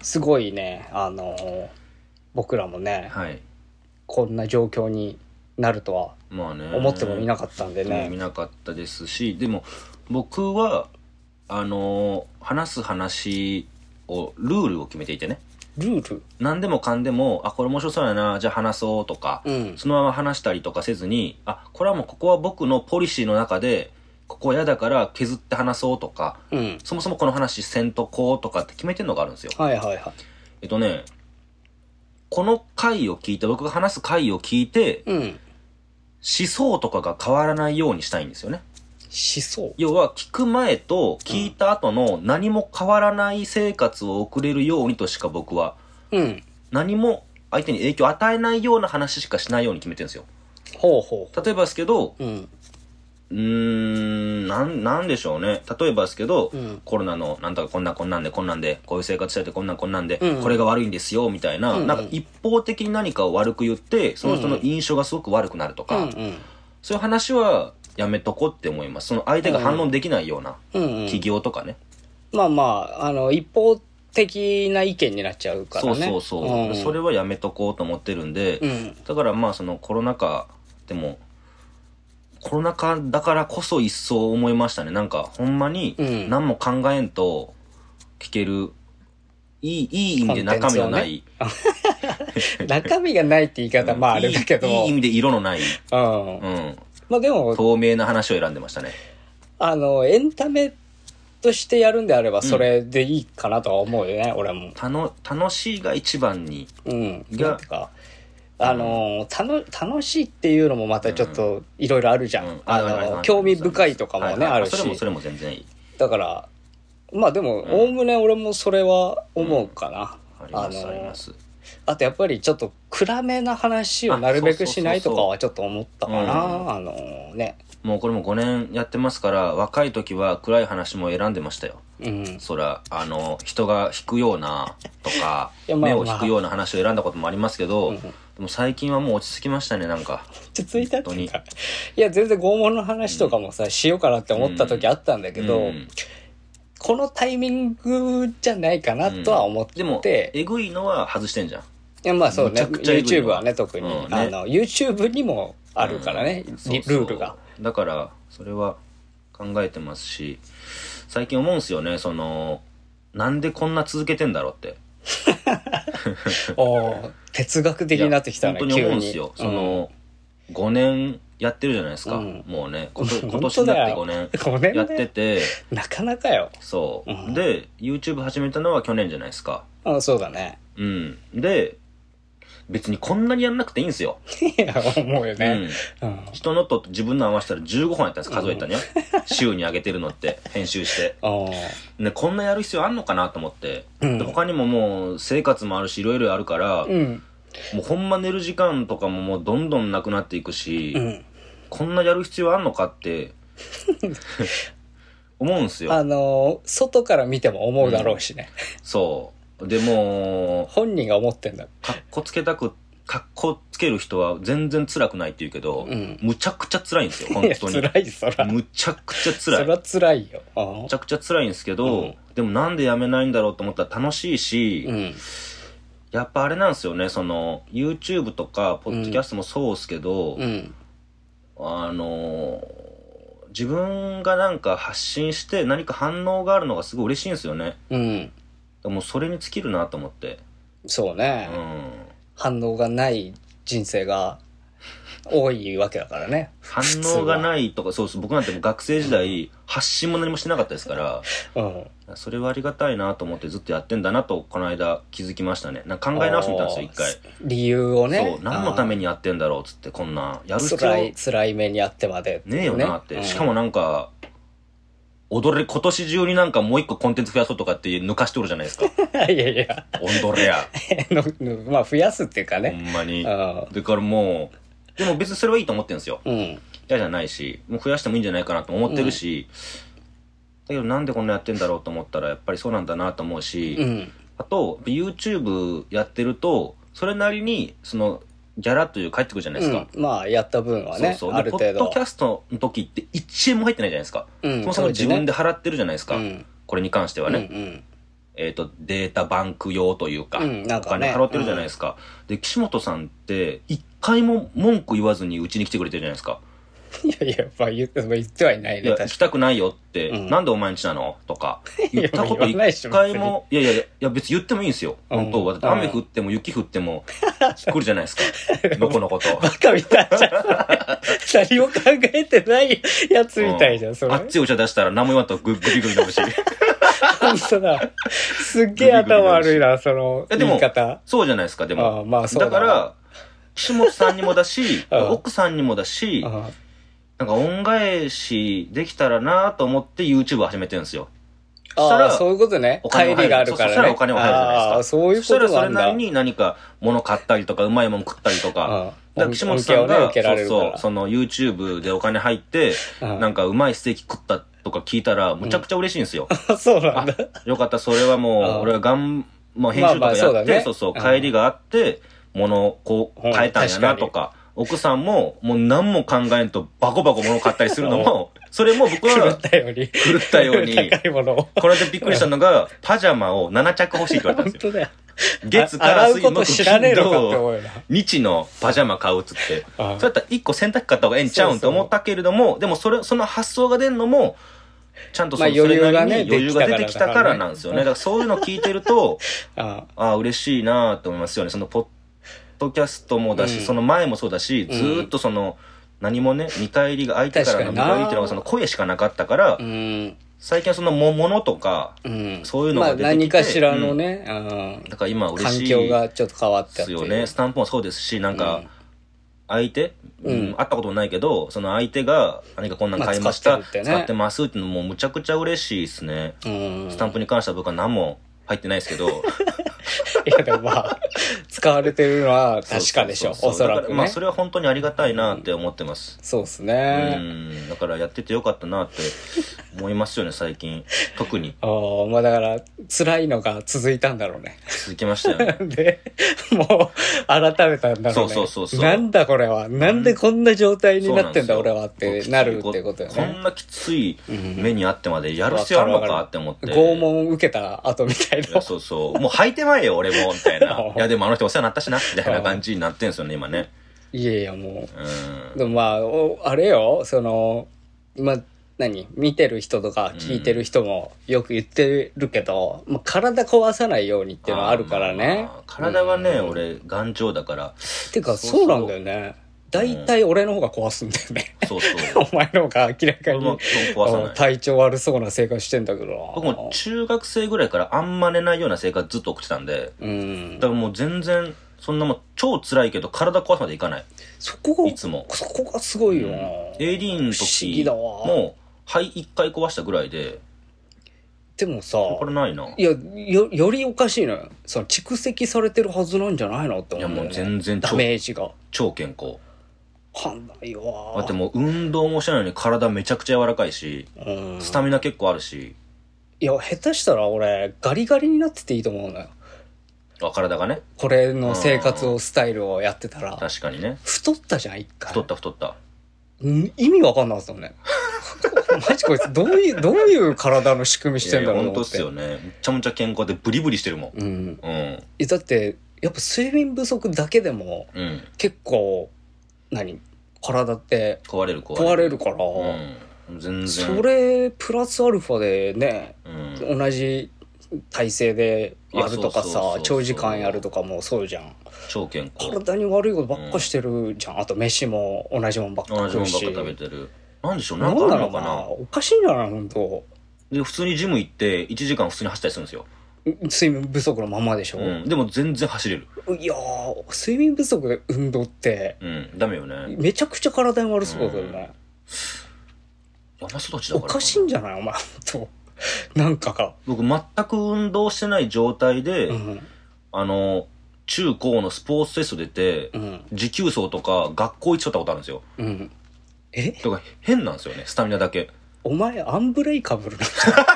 すごいねあの僕らもね、はい、こんな状況になるとはまあね、思ってもみなかったんでね。 見なかったですし、でも僕はあの話す話をルールを決めていてね。 ルール？ 何でもかんでもあこれ面白そうやなじゃあ話そうとか、うん、そのまま話したりとかせずにあこれはもうここは僕のポリシーの中でここは嫌だから削って話そうとか、うん、そもそもこの話せんとこうとかって決めてるのがあるんですよ。 はいはいはい。 えっとねこの回を聞いて僕が話す回を聞いて、うん、思想とかが変わらないようにしたいんですよね。 思想？ 要は聞く前と聞いた後の何も変わらない生活を送れるようにとしか僕は、うん、何も相手に影響を与えないような話しかしないように決めてるんですよ。 ほうほう。 例えばですけど、うん、うーんなん、なんでしょうね。例えばですけど、うん、コロナのなんとかこんなこんなんでこんなんでこういう生活しててこんなんこんなんで、うん、これが悪いんですよみたいな、うんうん、なんか一方的に何かを悪く言ってその人の印象がすごく悪くなるとか、うんうん、そういう話はやめとこうって思います。その相手が反論できないような企業とかね、 うんうん、まあまああの一方的な意見になっちゃうからね。 そうそうそう、うん、それはやめとこうと思ってるんで、うん、だからまあそのコロナ禍でもコロナ禍だからこそ一層思いましたね。なんかほんまに何も考えんと聞ける、いい、いい意味で中身のない、 ね、中身がないって言い方、まああれだけどいい、いい意味で色のない、うん、うん、 まあでも透明な話を選んでましたね。 あのエンタメとしてやるんであればそれでいいかなとは思うよね、うん、俺も。 たの楽しいが一番に、 うん、がかあのたの楽しいっていうのもまたちょっといろいろあるじゃん、うん、あの興味深いとかもね、はいはい、あるし、 それもそれも全然いい。 だからまあでもおおむね俺もそれは思うかな、 うん、ありますあります。 あとやっぱりちょっと暗めな話をなるべくしないとかはちょっと思ったかな。あのねもうこれもごねんやってますから若い時は暗い話も選んでましたよ、うん、そらあの人が引くようなとかまあ、まあ、目を引くような話を選んだこともありますけど、うん、でも最近はもう落ち着きましたね。なんか落ち着いたっていうかいや全然拷問の話とかもさ、うん、しようかなって思った時あったんだけど、うん、このタイミングじゃないかなとは思って、 うん、でもえぐいのは外してんじゃん。いやまあそうね YouTube はね特に、うんね、あの YouTube にもあるからね、うん、そうそうルールが。 だからそれは考えてますし最近思うんすよね。そのなんでこんな続けてんだろうってお哲学的になってきたね。 本当に思うんすよ。その、うん、ごねんやってるじゃないですか、うん、もうね今年今年になってごねんやっててなかなかよ。 そう、うん、で YouTube 始めたのは去年じゃないですか。 あそうだね。 うんで別にこんなにやんなくていいんですよ。 いや思うよね、 うんうん、人のと自分の合わせたらじゅうごほんやったんです。数えたね、うん、週に上げてるのって編集してね、こんなやる必要あんのかなと思って、うん、で他にももう生活もあるしいろいろあるから、うん、もうほんま寝る時間とかももうどんどんなくなっていくし、うん、こんなやる必要あんのかって思うんすよ。 あの外から見ても思うだろうしね、 うん、そうでも本人が思ってんだ。 かっこつけたくかっこつける人は全然辛くないって言うけど、うん、むちゃくちゃ辛いんですよ本当に。 いや辛いそら。 むちゃくちゃ辛い。 そら辛いよ。 むちゃくちゃ辛いんですけど、うん、でもなんでやめないんだろうと思ったら楽しいし、うん、やっぱあれなんですよね、その YouTube とかポッドキャストもそうですけど、うん、あの自分がなんか発信して何か反応があるのがすごい嬉しいんですよね。うん。でもそれに尽きるなと思って。 そうね。うん。反応がない人生が多いわけだからね。 反応がないとか、そうそう、僕なんてもう学生時代、うん、発信も何もしてなかったですから、うん、それはありがたいなと思ってずっとやってんだなとこの間気づきましたね。なんか考え直してみたんですよ一回。 理由をね。 そう、何のためにやってんだろうっつって、こんなやる必要辛い辛い目にあってまで、 ねえよなって、うん、しかもなんか踊れ今年中になんかもう一個コンテンツ増やそうとかって抜かしておるじゃないですか。 いやいや。 踊れや。 まあ増やすっていうかね。 ほんまに。だからもう、でも別にそれはいいと思ってるんですよ。うん。嫌じゃないし、もう増やしてもいいんじゃないかなと思ってるし、うん、だけどなんでこんなやってんだろうと思ったらやっぱりそうなんだなと思うし、うん、あと YouTube やってるとそれなりにそのギャラという返ってくるじゃないですか、 うん、まあやった分はね、そうそう、ある程度。 ポッドキャストの時っていちえんも入ってないじゃないですか、うん、そもそも自分で払ってるじゃないですか、うん、これに関してはね、うんうん、えっとデータバンク用というか、うん、なんかね、お金払ってるじゃないですか、うん、で岸本さんって一回も文句言わずにうちに来てくれてるじゃないですか。 いやいや、まあ言って、言ってはいないね。 いや、来たくないよって、うん、なんでお前んちなのとか。言ったこと一回も、いやいやいや、別に言ってもいいんですよ。本当は。だって雨降っても雪降っても来るじゃないですか。のこのこと。 バカみたいじゃん。何も考えてないやつみたいじゃん、それ。 あっちお茶出したら何も言わんとグビグビ飲むし。 本当だ。すっげえ頭悪いな、その言い方。 そうじゃないですか、でも。 あまあそうだ。 だから、岸本さんにもだし、奥さんにもだし、なんか恩返しできたらなと思って YouTube を始めてるんですよ。 そしたらそういうことね。帰りがあるからね。そしたらお金も入るじゃないですか。あ、 そういうことなんだ。 そしたらそれなりに何か物買ったりとかうまいもん食ったりとか。だから岸本さんが、ね、そうそう、その YouTube でお金入って、なんかうまいステーキ食ったとか聞いたらむちゃくちゃ嬉しいんですよ。 うん、そうなんだ。 よかった、それはもう俺はがん、まあ編集とかやって、まあまあそうだね、そうそう、帰りがあって、物をこう変えたんやなとか。奥さんも、もう何も考えんとバコバコ物買ったりするのも、それも僕は、 狂ったように。 狂ったように。 高いものを。 これでびっくりしたのが、パジャマをなな着欲しいって言われたんですよ。 本当だよ。 月から水木金土日、 日のパジャマ買うっつって。そうやったらいっこ洗濯機買った方がええんちゃうんと思ったけれども、でもそれ、その発想が出んのも、ちゃんとその、それなりに余裕が出てきたからなんですよね。だからそういうの聞いてると、ああ、嬉しいなと思いますよね。そのポッポッドキャストもだし、うん、その前もそうだし、ずーっとその、何もね、見返りが相手からの見返りっていうのがその声しかなかったから、うん、最近はそのものとか、うん、そういうのが出てきて、まあ、 何かしらのね、 うん、だから今嬉しい。 環境がちょっと変わったですよね。スタンプもそうですし、なんか、相手、うん、会ったこともないけど、その相手が何かこんなん買いました、まあ使ってるってね、使ってますっていうのもむちゃくちゃ嬉しいですね。うん、スタンプに関しては僕は何も入ってないですけど、 いやでもまあ使われてるのは確かでしょ、おそらくね。 まあそれは本当にありがたいなって思ってます。 うん、そうですね。 うん、だからやっててよかったなって思いますよね最近特に。 ああ、まあだから辛いのが続いたんだろうね。 続きましたよね。 で、もう改めたんだろうね。 そうそうそうそう。 なんだこれは、なんでこんな状態になってんだ、うん、俺はってなるってことよね。 こんなきつい目にあってまでやる必要あるのかって思って。 拷問受けた後みたいな。 いやそうそう。もう履いてまえよ俺もみたいな。いやでもあの人お世話になったしなみたいな感じになってんすよね今ね。 いやいやもう。うん、でもまああれよ、そのまあ何見てる人とか聞いてる人もよく言ってるけど、うん、まあ、体壊さないようにっていうのはあるからね。まあまあ体はね、うん、俺頑丈だから。 てかそうなんだよね。大体俺の方が壊すんだよね。 そうそう。 お前の方が明らかに体調悪そうな生活してんだけど。 僕も中学生ぐらいからあんま寝ないような生活ずっと送ってたんで、うん、だからもう全然そんなもん超辛いけど体壊すまでいかない。 そこがいつもそこがすごいよな。うん、 エーディー の時も肺一回壊したぐらいで。 でもさ、 これないな。 いや よ, よりおかしいのよ。その蓄積されてるはずなんじゃないのって思うんだよね。 いやもう全然ダメージが超健康。 わかんないわ。 だってもう運動もしないのに体めちゃくちゃ柔らかいし、うん、スタミナ結構あるし。 いや下手したら俺ガリガリになってていいと思うのよ。 あ、体がね。 これの生活を、スタイルをやってたら。 確かにね。 太ったじゃん、一回。 太った太った。 意味わかんなかったもんね。マジこいつ、どういう、どういう体の仕組みしてんだろうと思って。 本当っすよね。めちゃめちゃ健康でブリブリしてるもん。うん。 うん。え、だって、やっぱ睡眠不足だけでも、うん、結構、何体って壊れる壊れる。壊れるから、 うん、全然。 それ、プラスアルファでね、うん、同じ体勢でやるとかさ、長時間やるとかもそうじゃん。 超健康。 体に悪いことばっかしてるじゃん。うん、あと飯も同じもんばっか食うし。 同じもんばっか食べてる。なんでしょう、なんかあるのかな。 おかしいんじゃないほんと。 で、普通にジム行っていちじかん普通に走ったりするんですよ。 睡眠不足のままでしょ、 うん、でも全然走れる。 いやー、睡眠不足で運動って、 うん、ダメよね。 めちゃくちゃ体に悪そうだよね。 うん、山育ちだから。 おかしいんじゃないお前、ほんと。なんかか。 僕、全く運動してない状態で、うん、あの、中高のスポーツテスト出て、うん、持久走とか学校行っちゃったことあるんですよ。うん、 えとか変なんですよね、スタミナだけ。 お前、アンブレイカブルなんじゃない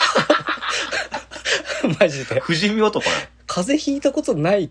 マジで。 不死身男なの。 風邪ひいたことないって、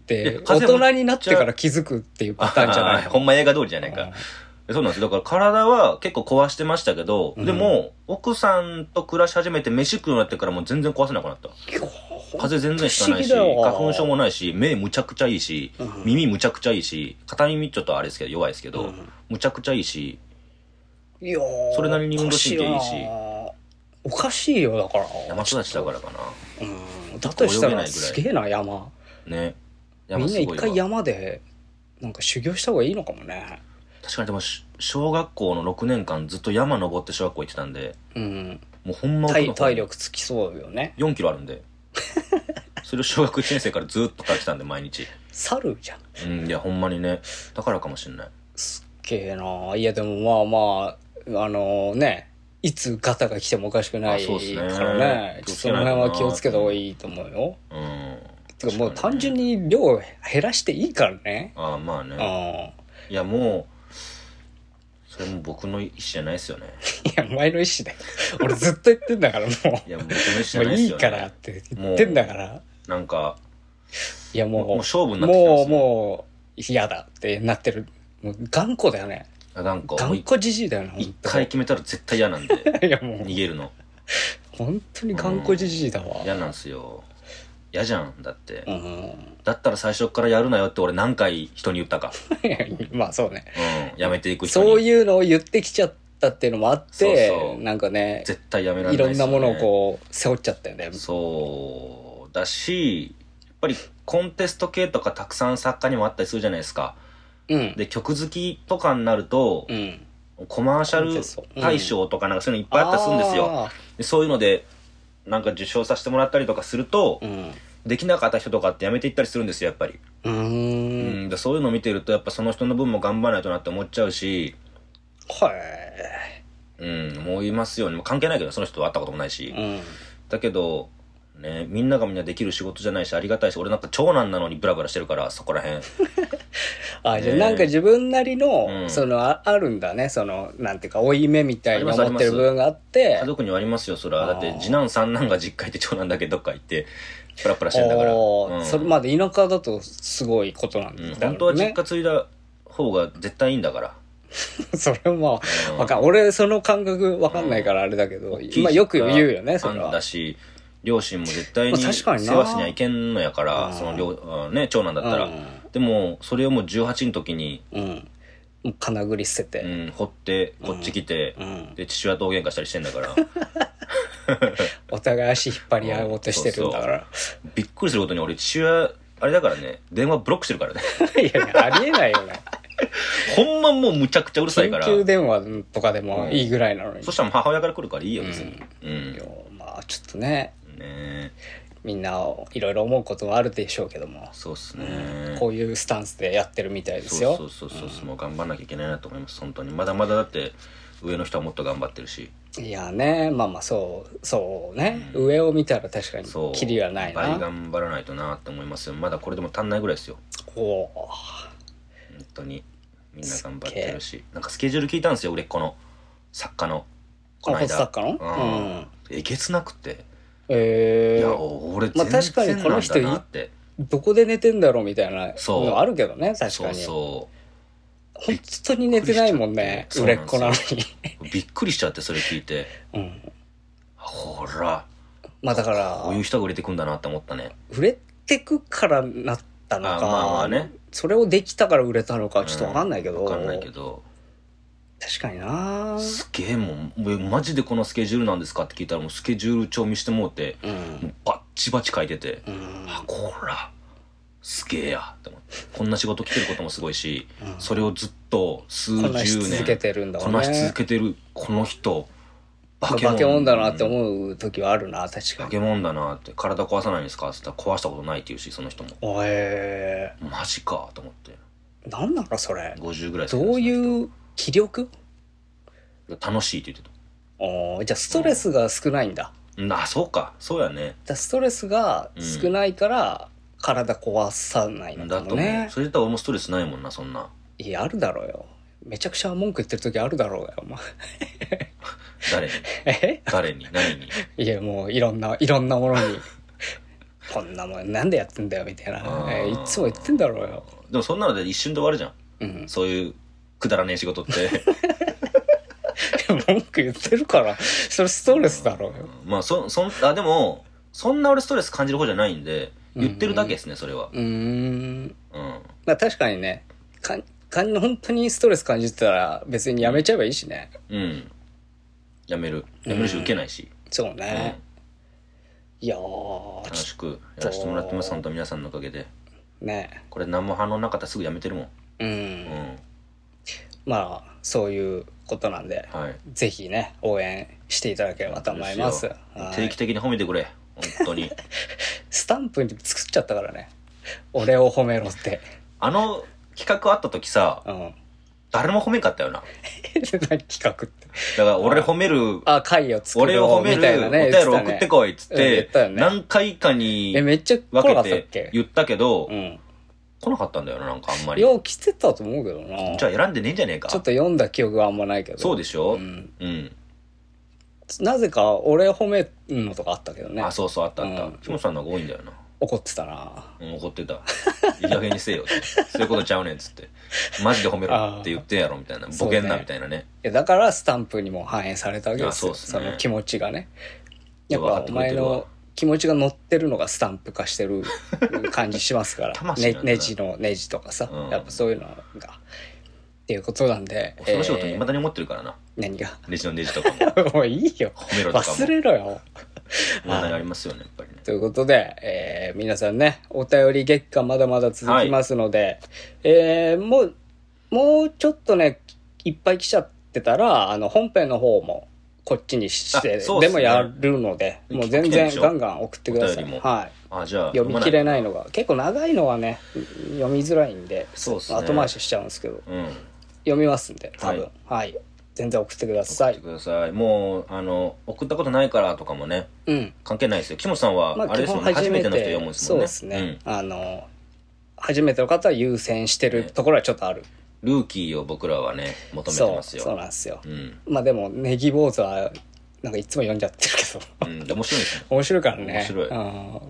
大人になってから気づくっていうパターンじゃないの。 ほんま映画通りじゃないか。そうなんですよ。だから体は結構壊してましたけど、うん、でも、奥さんと暮らし始めて飯食うようになってからもう全然壊せなくなった。風邪全然ひかないし、花粉症もないし、目むちゃくちゃいいし、うん、耳むちゃくちゃいいし、片耳ちょっとあれですけど、弱いですけど、うん、むちゃくちゃいいし、 いやそれなりに運動神経いいし。 おかしいよ、だから。 山育ちだからかな。 うん。だとしたらすげえな、山。 ね。 山みんな一回山で、なんか修行した方がいいのかもね。 確かにでも、小学校のろくねんかんずっと山登って小学校行ってたんで、うん。もうほんま奥の方体力つきそうよね。 よんキロあるんで。それを小学いちねん生からずっと通ってたんで、毎日。 猿じゃん。うん、いや、ほんまにね。だからかもしんない。 すっげえな。いや、でもまあまあ、あのー、ね、いつガタが来てもおかしくないからね。ちょっとその辺は気をつけた方がいいと思うよ。うん。てかもう単純に量を減らしていいからね。 ああ、まあね。いや、もう、それも僕の意思じゃないですよね。 いや、お前の意思だよ。俺ずっと言ってんだからもう。 いや、僕の意思じゃないですよね。もういいからって言ってんだから。 なんか、 いやもう、 もう勝負になってきたんですよ。 もう、もう、嫌だってなってる。もう頑固だよね。 頑固。 頑固じじいだよね。 一回決めたら絶対嫌なんで。いやもう。逃げるの。 本当に頑固じじいだわ。 嫌なんすよ。嫌じゃん、だって。うん、だったら最初からやるなよって俺何回人に言ったか。 まあそうね。 うん。やめていく人に。 そういうのを言ってきちゃったっていうのもあって、そうそうなんかね。 絶対やめられないですよね。いろんなものをこう、背負っちゃったよね。 そう。だし、やっぱりコンテスト系とかたくさん作家にもあったりするじゃないですか。うん、で曲好きとかになると、うん、コマーシャル大賞とかなんかそういうのいっぱいあったりするんですよ、うん、でそういうのでなんか受賞させてもらったりとかすると、うん、できなかった人とかってやめていったりするんですよやっぱり。うーん、うん、でそういうのを見てるとやっぱその人の分も頑張らないとなって思っちゃうし、 はい、 うん、思いますよね。関係ないけどその人と会ったこともないし、うん、だけどね、みんながみんなできる仕事じゃないしありがたいし、俺なんか長男なのにブラブラしてるからそこらへんあ、ね、じゃあなんか自分なりの、うん、その あ, あるんだね、そのなんていうか負い目みたいに思ってる部分があって家族にはありますよそれは。だって次男三男が実家行って長男だけどっか行ってプラプラしてんだから、うん、 それまで田舎だとすごいことなんだよね、うん、 本当は実家継いだ方が絶対いいんだからそれはまあ、うん、わかん俺その感覚わかんないからあれだけど、うん、まあよく言うよねそれは。 だし両親も絶対に世話しにはいけんのやから、その両、ね、長男だったら、うん、でもそれをもうじゅうはちの時に、 うん、もう金繰り捨てて、 うん、掘ってこっち来て、うん、で父親と大喧嘩したりしてんだからお互い足引っ張り合おうとしてるんだから、 そうそうびっくりすることに俺父親あれだからね電話ブロックしてるからねいやいやありえないよねほんまもうむちゃくちゃうるさいから緊急電話とかでもいいぐらいなのに、うん、 そしたら母親から来るからいいよ別に、 うんうん、いやまあちょっとねね、みんないろいろ思うことはあるでしょうけども、 そうっすね、 うん、こういうスタンスでやってるみたいですよ。 そうそうそうそう、うん、もう頑張んなきゃいけないなと思います本当に。まだまだだって上の人はもっと頑張ってるし。 いやね、まあまあそうそうね、うん、上を見たら確かにキリはないな。 倍頑張らないとなって思いますよ。まだこれでも足んないぐらいですよ。おお本当にみんな頑張ってるし、なんかスケジュール聞いたんですよ売れっ子の作家のこの間。 作家の、 うん、えげつなくて、 えー、 いや俺全然なんだなって、まあ、確かにこの人いどこで寝てんだろうみたいなのあるけどね、確かに。そうそう。本当に寝てないもんね、売れっ子なのに。 びっくりしちゃって、それ聞いて。うん。ほら。 まあだから。 こういう人が売れてくんだなって思ったね。 売れてくからなったのか。まあまあね。それをできたから売れたのかちょっとわかんないけど。 わ、うん、かんないけど。 確かにな。 すげえもん。マジでこのスケジュールなんですかって聞いたらもうスケジュール帳見してもうて、うん、もうバッチバチ書いてて、うん、あ、こら。すげえやって思って。こんな仕事来てることもすごいし、うん、それをずっと数十年こなし続けてるんだもんね。 こなし続けてるこの人バケモン、バケモンだなって思う時はあるな、確かに。 バケモンだなって。体壊さないんですかって言ったら壊したことないって言うし、その人も。へえー、マジかと思って。 なんなのそれ。 ごじゅうぐらい。 どういう気力？ 楽しいって言ってた。ああ、じゃあストレスが少ないんだ。 うん、あ、そうか、そうやね。 だストレスが少ないから、うん体壊さないのかもね。だとそれだったら俺もストレスないもんな、そんな。 いや、あるだろうよ。めちゃくちゃ文句言ってる時あるだろうよ、お前。 誰にえ誰に何にいや、もういろんな、いろんなものに。こんなもんなんでやってんだよ、みたいな。えー、いつも言ってんだろうよ。 でもそんなので一瞬で終わるじゃん。うん、そういうくだらねえ仕事って。 文句言ってるから、それストレスだろうよ。 まあ、そ、そん、あ、でも、そんな俺ストレス感じる方じゃないんで、言ってるだけですね、それは。うーん。 うん。まあ確かにね、かん、かん、本当にストレス感じてたら別にやめちゃえばいいしね。 うん。やめる。やめるし受けないし。 そうね。うん、いやー。 楽しくやらせてもらってます、本当皆さんのおかげで。 ね。 これ何も反応なかったらすぐやめてるもん。うん。うん。 まあ、そういうことなんで、はい、ぜひね、応援していただければと思います。 定期的に褒めてくれ。本当にスタンプに作っちゃったからね、俺を褒めろって。 あの企画あった時さ、うん、誰も褒めんかったよな。 企画ってだから俺褒める、 あ、回を作る俺を褒める、ね、お便り送ってこいっつって、ね、何回かにえめっちゃ分けて言ったけど、うん、来なかったんだよな、なんかあんまり。 よう来てたと思うけどな。 じゃあ選んでねえんじゃねえか。 ちょっと読んだ記憶はあんまないけど。 そうでしょ。うん、うんなぜか俺褒めるのとかあったけどね。 あ、そうそう、あったあった。キモ、うん、さんの方が多いんだよな。 怒ってたな。 うん、怒ってた。いい加減にせえよって。そういうことちゃうねんっつって。マジで褒めろって言ってんやろみたいな。ボケんなみたいなね。 いやだからスタンプにも反映されたわけですよ。そうですね。その気持ちがね。やっぱお前の気持ちが乗ってるのがスタンプ化してる感じしますから。ね、ネジのネジとかさ、うん、やっぱそういうのが。っていうことなんで。 その仕事に未だに思ってるからな。 何がネジのネジとかも。 もういいよ。 褒めろとかも。 忘れろよ。 まだありますよね、やっぱりね。 ということで、えー、皆さんね、お便り月間まだまだ続きますので、はい、えー、もう、もうちょっとね、いっぱい来ちゃってたら、あの、本編の方もこっちにして、で, ね、でもやるので、もう全然ガンガン送ってください。はい。 あ、じゃあ読み切れないのが、結構長いのはね、読みづらいんで、そうですね、後回ししちゃうんですけど。うん、読みますんで、多分。はい。はい、全然送ってください。 送ってください。もう、あの、送ったことないからとかもね、うん、関係ないですよ。木本さんは、あれですもんね、初めての人読むんですもんね。 そうですね。うん、あの、初めての方は優先してるところはちょっとある。ね、 ルーキーを僕らはね、求めてますよ。 そう、そうなんですよ。うん、まあでも、ネギ坊主は、なんかいつも読んじゃってるけど。うん、面白いですね。 面白いからね。 面白い。 うん、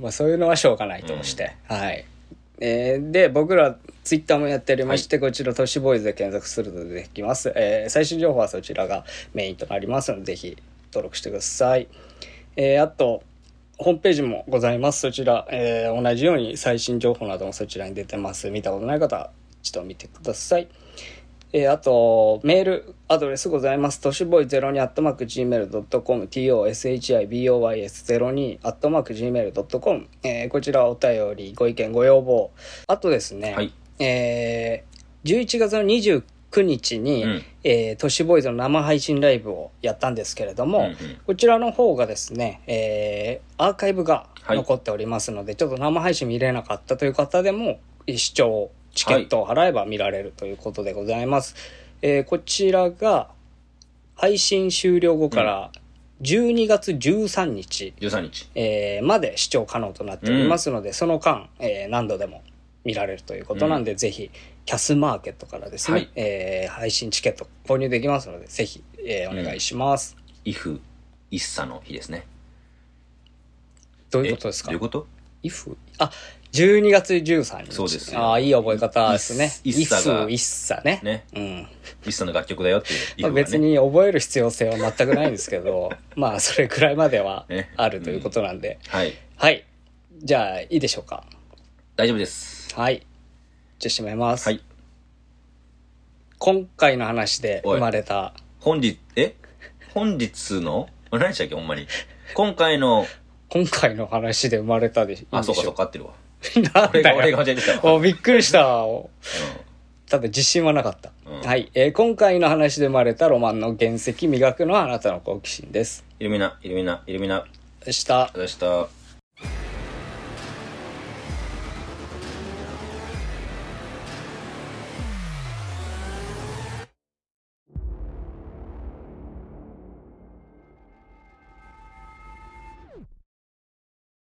まあそういうのはしょうがないとして。うん、はい。えー、で、僕らツイッターもやっておりまして、はい、こちら都市ボーイズで検索するとできます。えー、最新情報はそちらがメインとなりますので、ぜひ登録してください。えー、あと、ホームページもございます。そちら、えー、同じように最新情報などもそちらに出てます。見たことない方は一度見てください。えー、あと、メールアドレスございます。都市ボーイゼロにアットマークジーメールドットコム、トシヒボーイエスゼロにアットマークジーメールドットコム、えー、こちらお便り、ご意見、ご要望。あとですね、はい、えー、じゅういちがつのにじゅうくにちに、うん、えー、都市ボーイズの生配信ライブをやったんですけれども、うんうん、こちらの方がですね、えー、アーカイブが残っておりますので、はい、ちょっと生配信見れなかったという方でも視聴チケットを払えば見られるということでございます。はい、えー、こちらが配信終了後からじゅうにがつじゅうさんにち、 じゅうさんにち、 えー、まで視聴可能となっておりますので、うん、その間、えー、何度でも見られるということなんで、うん、ぜひキャスマーケットからですね、はい、えー、配信チケット購入できますので、ぜひ、えー、お願いします。 イフ、イッサの日ですね。 どういうことですか？ どういうこと？ イフあ、じゅうにがつじゅうさんにち。 そうですよ。ああ、いい覚え方ですね。 イッサが。 イッサね。 ね。 うん。 イッサの楽曲だよっていう、 ね。まあ、別に覚える必要性は全くないんですけど、まあ、それくらいまではあるということなんで。ねうん、はい。 はい。じゃあ、いいでしょうか。 大丈夫です。 はい。じゃあ、締めます。 はい。 今回の話で生まれた。 本日、え本日の何でしたっけほんまに。今回の。 今回の話で生まれたでしょ。 あ、そうかそうか合ってるわ。 なんだよ。 俺が間違えてた。 おびっくりした。うん、ただ自信はなかった。うん、はい、えー。今回の話で生まれたロマンの原石磨くのはあなたの好奇心です。 イルミナ、イルミナ、イルミナ。 でした。 でした。